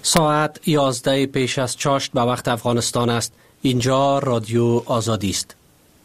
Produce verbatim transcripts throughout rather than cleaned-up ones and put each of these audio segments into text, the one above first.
ساعت یازده پیش از چاشت به وقت افغانستان است. اینجا رادیو آزادی است.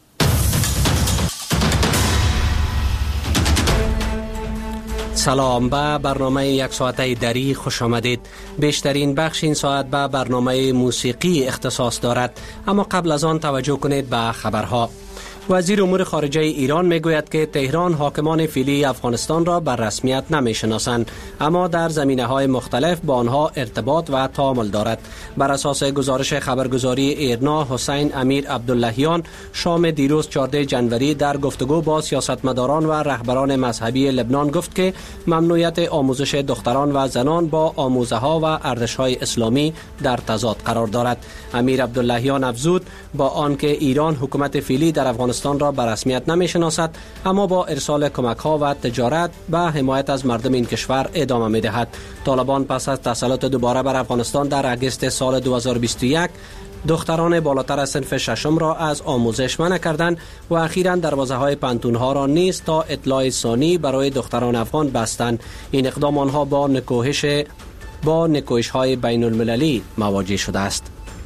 سلام، به برنامه یک ساعته دری خوش آمدید. بیشترین بخش این ساعت به برنامه موسیقی اختصاص دارد، اما قبل از آن توجه کنید به خبرها. وزیر امور خارجه ایران میگوید که تهران حاکمان فعلی افغانستان را بر رسمیت نمیشناسند، اما در زمینه‌های مختلف با آنها ارتباط و تعامل دارد. بر اساس گزارش خبرگزاری ایرنا، حسین امیر عبداللهیان شام دیروز چهاردهم جنوری در گفتگو با سیاستمداران و رهبران مذهبی لبنان گفت که ممنوعیت آموزش دختران و زنان با آموزه‌ها و ارزش‌های اسلامی در تضاد قرار دارد. امیر عبداللهیان افزود با آنکه ایران حکومت فعلی در افغانستان را به رسمیت نمی‌شناسد، اما با ارسال کمک‌ها و تجارت به حمایت از مردم این کشور ادامه می‌دهد. طالبان پس از تسلط دوباره بر افغانستان در اگست سال دو هزار و بیست و یک دختران بالاتر از صنف ششم را از آموزش منع کردند و اخیراً دروازه‌های پانتون‌ها را نیز تا اطلاع ثانی برای دختران افغان بستند. این اقدام آنها با نکوهش با نکوهش‌های بین المللی مواجه شده است.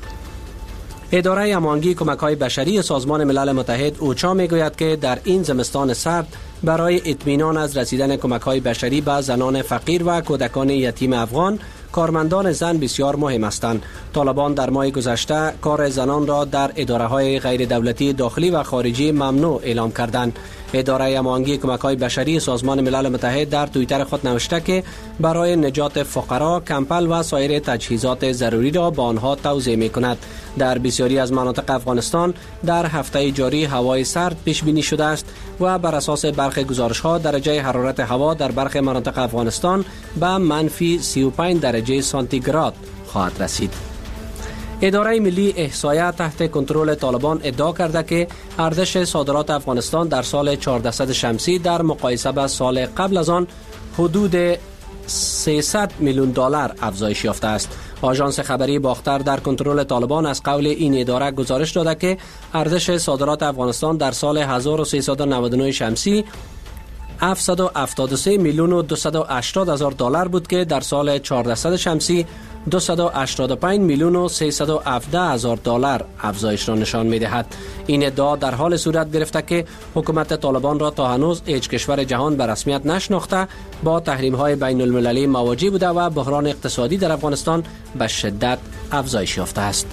اداره هماهنگی کمک‌های بشری سازمان ملل متحد اوچا میگوید که در این زمستان سرد برای اطمینان از رسیدن کمک‌های بشری به زنان فقیر و کودکان یتیم افغان، کارمندان زن بسیار مهم هستند. طالبان در ماه گذشته کار زنان را در اداره‌های غیر دولتی داخلی و خارجی ممنوع اعلام کردند. اداره هماهنگی کمک‌های بشری سازمان ملل متحد در توییتر خود نوشته که برای نجات فقرا، کمپل و سایر تجهیزات ضروری را با آنها توزیع می‌کند. در بسیاری از مناطق افغانستان در هفته جاری هوای سرد پیش بینی شده است و بر اساس برخی گزارش‌ها درجه حرارت هوا در برخی مناطق افغانستان به منفی سی و پنج درجه سانتیگراد خواهد رسید. اداره ملی احصایه تحت کنترل طالبان ادعا کرده که ارزش صادرات افغانستان در سال چهاردهصد شمسی در مقایسه با سال قبل از آن حدود سیصد میلیون دلار افزایش یافته است. آژانس خبری باختر در کنترل طالبان از قول این اداره گزارش داده که ارزش صادرات افغانستان در سال هزار و سیصد و نود و نه شمسی هفتصد و هفتاد و سه میلیون و دویست و هشتاد هزار دلار بود که در سال چهاردهصد شمسی دویست و هشتاد و پنج میلیون و سیصد و هفده هزار دلار افزایش را نشان می‌دهد. این ادعا در حال صورت گرفته که حکومت طالبان را تا هنوز هیچ کشور جهان به رسمیت نشناخته با تحریم‌های بین المللی مواجه بوده و بحران اقتصادی در افغانستان به شدت افزایش یافته است.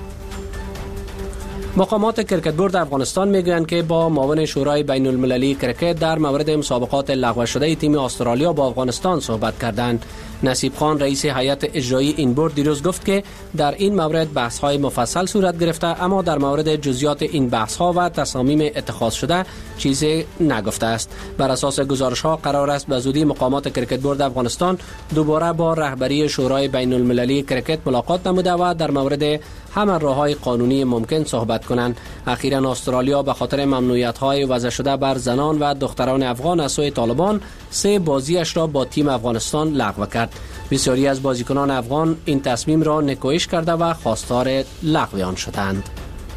مقامات کرکت بورد افغانستان میگویند که با معاون شورای بین المللی کرکت در مورد مسابقات لغو شده تیم استرالیا با افغانستان صحبت کردند. نصیب خان رئیس هیئت اجرایی این بورد دیروز گفت که در این مورد بحث‌های مفصل صورت گرفته، اما در مورد جزئیات این بحث‌ها و تصامیم اتخاذ شده چیزی نگفته است. بر اساس گزارش‌ها قرار است به زودی مقامات کرکت بورد افغانستان دوباره با رهبری شورای بین المللی کرکت ملاقات نموده و در مورد همه راه‌های قانونی ممکن صحبت کنند. اخیراً استرالیا به خاطر ممنوعیت‌های وضع شده بر زنان و دختران افغان از سوی طالبان سه بازیش را با تیم افغانستان لغو کرد. بسیاری از بازیکنان افغان این تصمیم را نکوهش کرده و خواستار لغو آن شدند.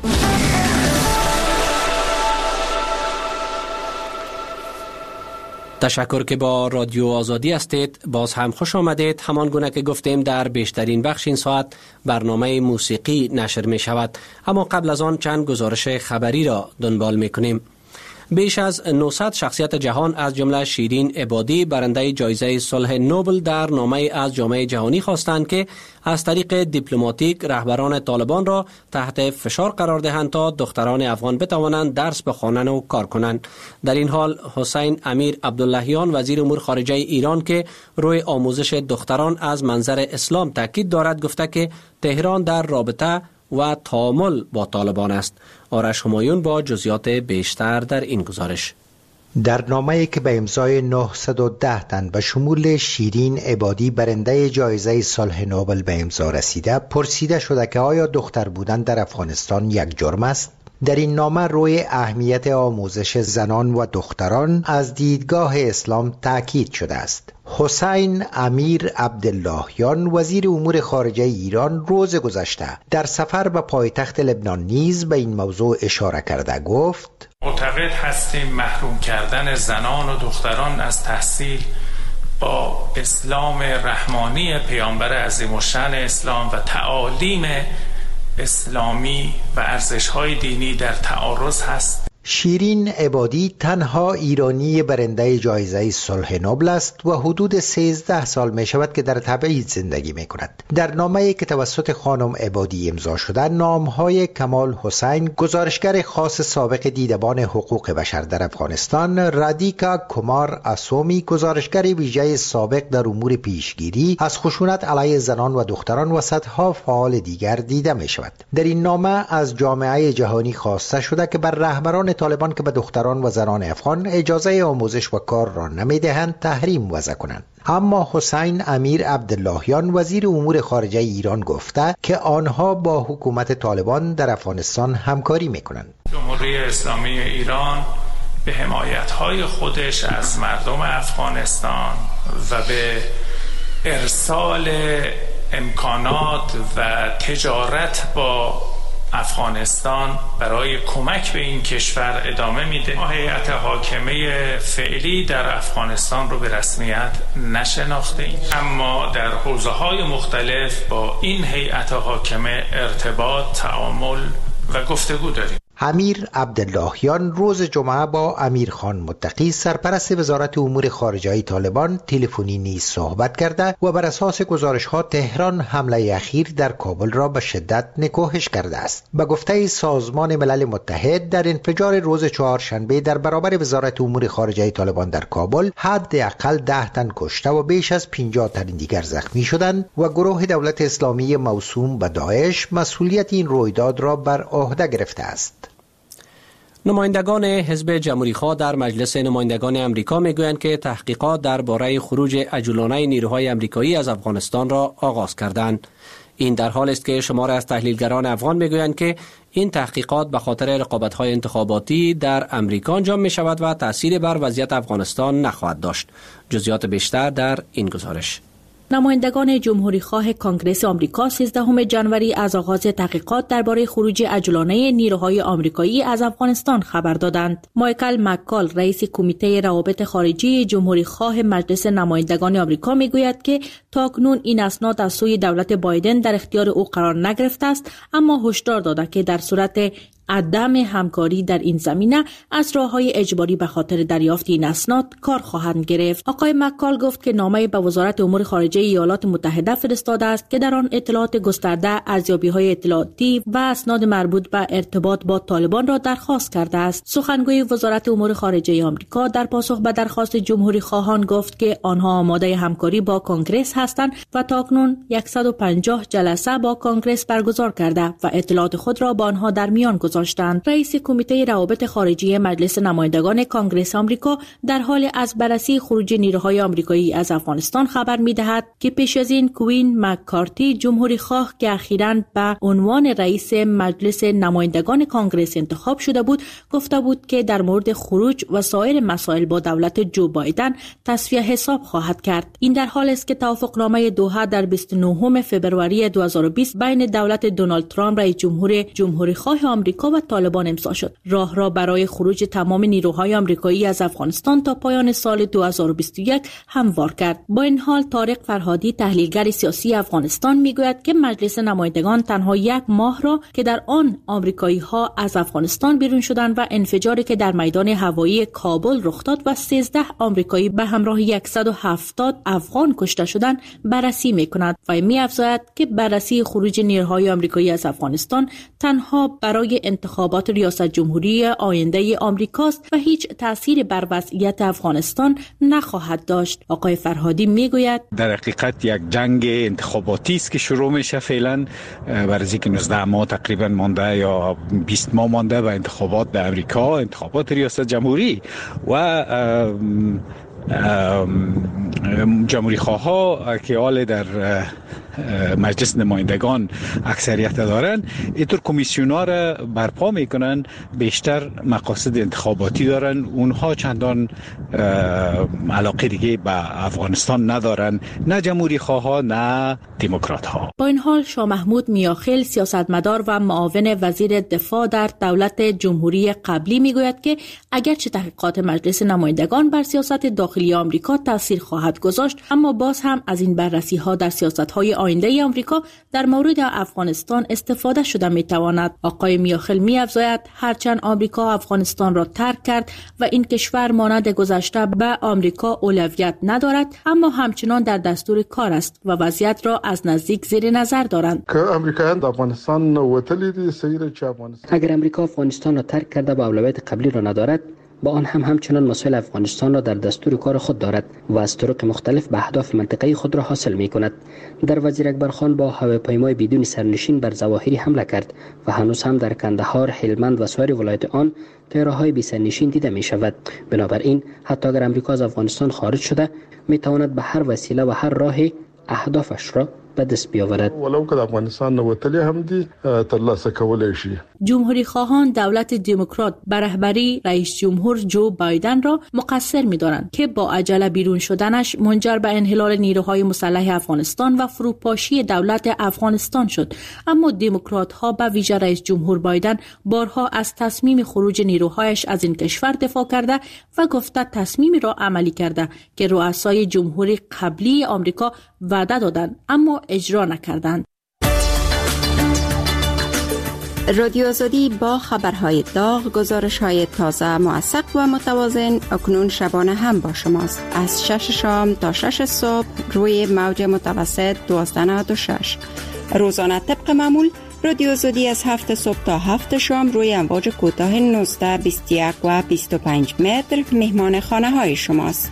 تشکر که با رادیو آزادی هستید. باز هم خوش آمدید. همان گونه که گفتیم در بیشترین بخش این ساعت برنامه موسیقی نشر می شود، اما قبل از آن چند گزارش خبری را دنبال می کنیم. بیش از نهصد شخصیت جهان از جمله شیرین عبادی برنده جایزه صلح نوبل در نامه از جامعه جهانی خواستند که از طریق دیپلماتیک رهبران طالبان را تحت فشار قرار دهند تا دختران افغان بتوانند درس بخوانند و کار کنند. در این حال حسین امیر عبداللهیان وزیر امور خارجه ایران که روی آموزش دختران از منظر اسلام تاکید دارد گفته که تهران در رابطه و تعامل با طالبان است. آرش همایون با جزئیات بیشتر در این گزارش. در نامه‌ای که به امضای نهصد و ده تن به شمول شیرین عبادی برنده جایزه صلح نوبل به امضا رسیده، پرسیده شده که آیا دختر بودن در افغانستان یک جرم است؟ در این نامه روی اهمیت آموزش زنان و دختران از دیدگاه اسلام تاکید شده است. حسین امیر عبداللهیان وزیر امور خارجه ایران روز گذشته در سفر به پایتخت لبنان نیز به این موضوع اشاره کرده گفت: معتقد هستیم محروم کردن زنان و دختران از تحصیل با اسلام رحمانی پیامبر عظیم الشأن اسلام و تعالیم اسلامی و ارزش‌های دینی در تعارض هست. شیرین عبادی تنها ایرانی برنده جایزه صلح نوبل است و حدود سیزده سال می شود که در تبعید زندگی می کند. در نامه‌ای که توسط خانم عبادی امضا شده، نامهای کمال حسین، گزارشگر خاص سابق دیدبان حقوق بشر در افغانستان، رادیکا کمار اسومی، گزارشگر ویژه سابق در امور پیشگیری از خشونت علیه زنان و دختران و صدها فعال دیگر دیده می شود. در این نامه از جامعه جهانی خواسته شده که بر رهبران طالبان که به دختران و زنان افغان اجازه آموزش و کار را نمیدهند تحریم وضع کنند. اما حسین امیر عبداللهیان وزیر امور خارجه ایران گفته که آنها با حکومت طالبان در افغانستان همکاری میکنند. جمهوری اسلامی ایران به حمایت‌های خودش از مردم افغانستان و به ارسال امکانات و تجارت با افغانستان برای کمک به این کشور ادامه میده. ما هیئت حاکمه فعلی در افغانستان رو به رسمیت نشناخته ایم، اما در حوزه‌های مختلف با این هیئت حاکمه ارتباط، تعامل و گفتگو داریم. امیر عبداللهیان روز جمعه با امیر خان متقی سرپرست وزارت امور خارجه طالبان تلفنی نیز صحبت کرده و بر اساس گزارش‌ها تهران حمله اخیر در کابل را به شدت نکوهش کرده است. به گفته سازمان ملل متحد، در انفجار روز چهارشنبه در برابر وزارت امور خارجه طالبان در کابل حداقل ده تن کشته و بیش از پنجاه تن دیگر زخمی شدند و گروه دولت اسلامی موسوم به داعش مسئولیت این رویداد را بر عهده گرفته است. نمایندگان حزب جمهوری‌خواه در مجلس نمایندگان امریکا میگویند که تحقیقات درباره خروج عجولانه نیروهای امریکایی از افغانستان را آغاز کردند. این در حالی است که شماری از تحلیلگران افغان میگویند که این تحقیقات به خاطر رقابت‌های انتخاباتی در امریکا انجام می‌شود و تأثیری بر وضعیت افغانستان نخواهد داشت. جزئیات بیشتر در این گزارش. نمایندگان جمهوری خواه کانگرس آمریکا سیزدهم ژانویه از آغاز تحقیقات درباره خروج عجولانه نیروهای آمریکایی از افغانستان خبر دادند. مایکل مکال، رئیس کمیته روابط خارجی جمهوری خواه مجلس نمایندگان آمریکا میگوید که تاکنون این اسناد از سوی دولت بایدن در اختیار او قرار نگرفته است، اما هشدار داده که در صورت عدم همکاری در این زمینه از راه‌های اجباری به خاطر دریافت این اسناد کار خواهند گرفت. آقای مکال گفت که نامه به وزارت امور خارجه ایالات متحده فرستاده است که در آن اطلاعات گسترده، ارزیابی‌های اطلاعاتی و اسناد مربوط به ارتباط با طالبان را درخواست کرده است. سخنگوی وزارت امور خارجه آمریکا در پاسخ به درخواست جمهوری خواهان گفت که آنها آماده همکاری با کانگرس هستند و تاکنون صد و پنجاه جلسه با کانگرس برگزار کرده و اطلاعات خود را با آنها در میان گذاشتند. رئیس کمیته روابط خارجی مجلس نمایندگان کانگرس آمریکا در حال از بررسی خروج نیروهای آمریکایی از افغانستان خبر می‌دهد که پیش از این کوین مککارتی، جمهوری خواه که اخیراً به عنوان رئیس مجلس نمایندگان کانگرس انتخاب شده بود، گفته بود که در مورد خروج و سایر مسائل با دولت جو بایدن تصفیه حساب خواهد کرد. این در حال است که توافقنامه دوحه در بیست و نهم فوریه دو هزار و بیست بین دولت دونالد ترامپ رئیس جمهور جمهوری خواه آمریکا و طالبان امضا شد. راه را برای خروج تمام نیروهای آمریکایی از افغانستان تا پایان سال دو هزار و بیست و یک هموار کرد. با این حال طارق فرهادی، تحلیلگر سیاسی افغانستان، میگوید که مجلس نمایندگان تنها یک ماه را که در آن آمریکایی ها از افغانستان بیرون شدند و انفجاری که در میدان هوایی کابل رخ داد و سیزده آمریکایی به همراه صد و هفتاد افغان کشته شدند بررسی میکند و می‌افزاید که بررسی خروج نیروهای آمریکایی از افغانستان تنها برای انتخابات ریاست جمهوری آینده آمریکاست و هیچ تأثیری بر وضعیت افغانستان نخواهد داشت. آقای فرهادی میگوید در حقیقت یک جنگ انتخاباتی است که شروع میشه فعلا، برای اینکه نوزده ماه تقریبا مانده یا بیست ماه مانده به انتخابات در امریکا، انتخابات ریاست جمهوری و جمهوری خواه ها که حال در مجلس نمایندگان اکثریت دارن، اینطور کمیسیونا را برپا میکنن، بیشتر مقاصد انتخاباتی دارن. اونها چندان علاقه دیگه به افغانستان ندارن، نه جمهوری خواه نه دموکرات ها. با این حال شاه محمود میاخیل سیاستمدار و معاون وزیر دفاع در دولت جمهوری قبلی میگوید که اگرچه تحقیقات مجلس نمایندگان بر سیاست داخلی آمریکا تاثیر خواهد گذاشت، اما باز هم از این بررسی ها در سیاست های آینده آمریکا در مورد افغانستان استفاده شده میتواند. آقای میاخیل میافزاید هرچند آمریکا افغانستان را ترک کرد و این کشور مانند گذشته به آمریکا اولویت ندارد، اما همچنان در دستور کار است و وضعیت را از نزدیک زیر نظر دارند. که امریکایان در افغانستان وتلی دي سیر چه افغانستان اگر امریکا افغانستان را ترک کرده و اولویت قبلی را ندارد، با آن هم همچنان مسائل افغانستان را در دستور کار خود دارد و از طرق مختلف به اهداف منطقه‌ای خود را حاصل می کند. در وزیر اکبر خان با هواپیمای بدون سرنشین بر ظواهری حمله کرد و هنوز هم در کندهار، هلمند و سایر ولایات آن طیاره‌های بی سرنشین دیده می شود. بنابراین حتی اگر امریکا از افغانستان خارج شده، می تواند به هر وسیله و هر راه اهدافش را به دست بیاورد. ولو که افغانستان نوتلی هم دی ترلاسه کولای شي. جمهوری خواهان دولت دموکرات به رهبری رئیس جمهور جو بایدن را مقصر می‌دانند که با عجله بیرون شدنش منجر به انحلال نیروهای مسلح افغانستان و فروپاشی دولت افغانستان شد. اما دموکرات‌ها به ویژه رئیس جمهور بایدن بارها از تصمیم خروج نیروهایش از این کشور دفاع کرده و گفته تصمیمی را عملی کرده که رؤسای جمهوری قبلی آمریکا وعده دادند اما اجرا نکردند. رادیو آزادی با خبرهای داغ، گزارش‌های تازه، موثق و متوازن اکنون شبانه هم با شماست. از شش شام تا شش صبح روی موج متوسط دوازده نود و شش. روزانه طبق معمول رادیو آزادی از هفت صبح تا هفت شام روی امواج کوتاه نوزده، بیست و یک و بیست و پنج متر مهمان خانه های شماست.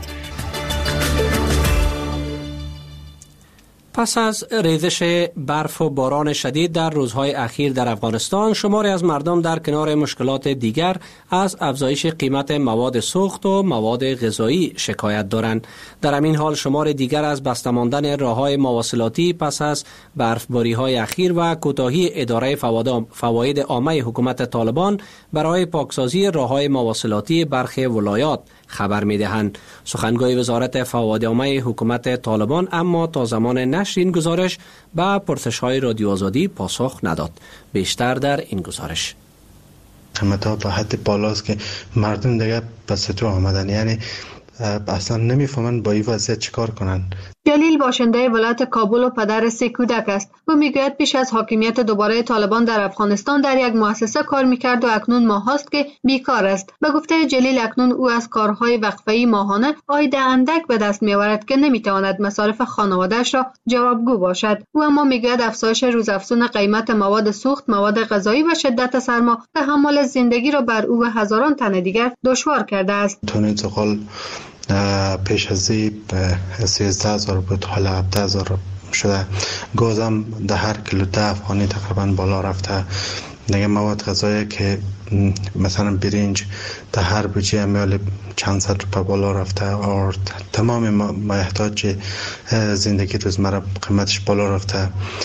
پس از ریزش برف و باران شدید در روزهای اخیر در افغانستان، شماری از مردم در کنار مشکلات دیگر از افزایش قیمت مواد سوخت و مواد غذایی شکایت دارند. در همین حال شمار دیگر از بسته ماندن راههای مواصلاتی پس از برفباری‌های اخیر و کوتاهی اداره فواید عامه حکومت طالبان برای پاکسازی راههای مواصلاتی برخی ولایات خبر می‌دهند. سخنگوی وزارت فواید عامه حکومت طالبان اما تا زمان نشر این گزارش به پرسش‌های رادیو آزادی پاسخ نداد. بیشتر در این گزارش. قیمت‌ها به حد بالاست که مردم دیگه پس تو آمدن، یعنی اصلا نمیفهمن با این وضعیت چیکار کنن. جلیل باشنده ولایت کابل و پدر سه کودک است. او میگوید پیش از حاکمیت دوباره طالبان در افغانستان در یک مؤسسه کار میکرد و اکنون ماهاست که بیکار است. به گفته جلیل اکنون او از کارهای وقفه‌ای ماهانه عاید اندک به دست میآورد که نمیتواند مصارف خانواده‌اش را جوابگو باشد. او اما میگوید افزایش روزافزون قیمت مواد سوخت، مواد غذایی و شدت سرما تحمل زندگی را بر او و هزاران تن دیگر دشوار کرده است. تون انتقال پیش از این به سیزده هزار بود، حالا هفده هزار شده. گازم در هر کیلو ده افغانی تقریبا بالا رفته. دیگه مواد غذایی که مثلا برنج در هر بوجه میال چند صد روپه بالا رفته و تمام ما احتاج زندگی روزمره قیمتش بالا رفته.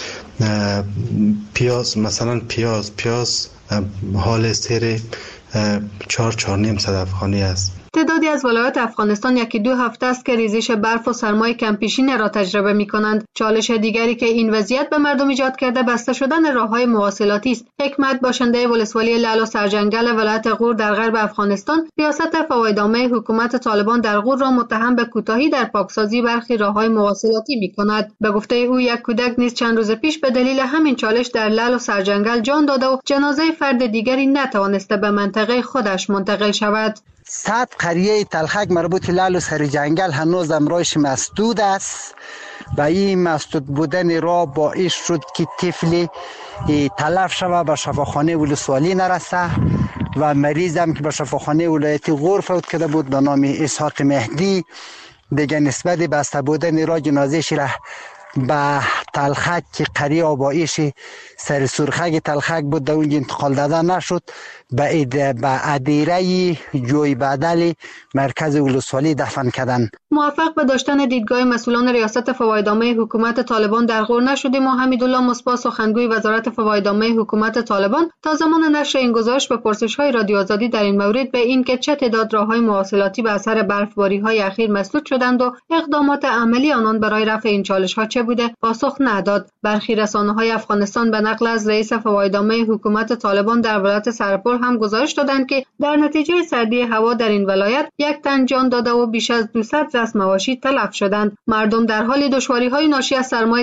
پیاز مثلا پیاز پیاز حال سیر چهار چهار نیم صد افغانی است. تعدادی از ولایات افغانستان یکی دو هفته است که ریزش برف و سرمای کمپیشین را تجربه می کنند. چالش دیگری که این وضعیت به مردم ایجاد کرده بسته شدن راههای مواصلاتی است. حکمت باشنده ولسوالی لعل و سرجنگل ولایت غور در غرب افغانستان، ریاست فواید عامه حکومت طالبان در غور را متهم به کوتاهی در پاکسازی برخی راههای مواصلاتی می کند. به گفته او یک کودک نیز چند روز پیش به دلیل همین چالش در لعل و سرجنگل جان داده و جنازه فرد دیگری نتوانسته به منطقه خودش منتقل شود. صد قریه تلخک مربوط لعل و سرجنگل هنوز امرایش مسدود است و این مسدود بودن را باعث شد که طفلی تلف شود، به شفاخانه ولسوالی نرسه و مریض هم که به شفاخانه ولایت غور فوت کرده بود به نام اسحاق مهدی، دیگه نسبت بسته بودن را جنازه‌اش را به تلخک که قری آبایش سر سرخک تلخک بود در اونجا انتقال داده نشد به ادیره جوی بدل مرکز ولسوالی دفن کردن. موفق به داشتن دیدگاه مسئولان ریاست فوایدنامه حکومت طالبان در غور نشدیم و حمیدالله مصباح سخنگوی وزارت فوایدنامه حکومت طالبان تا زمان نشر این گزارش به پرسش‌های رادیو آزادی در این مورد به این که چه تعداد راه‌های مواصلاتی به اثر برفباری‌های اخیر مسدود شدند و اقدامات عملی آنان برای رفع این چالش‌ها چه بوده پاسخ نداد. برخی رسانه‌های افغانستان به نقل از رئیس فوایدنامه حکومت طالبان در ولایت سرپل هم گزارش دادند که در نتیجه سردی هوا در این ولایت یک تن جان داده و بیش از دویست رسم مواشی تلف شدند. مردم در حال دشواری‌های ناشی از سرمای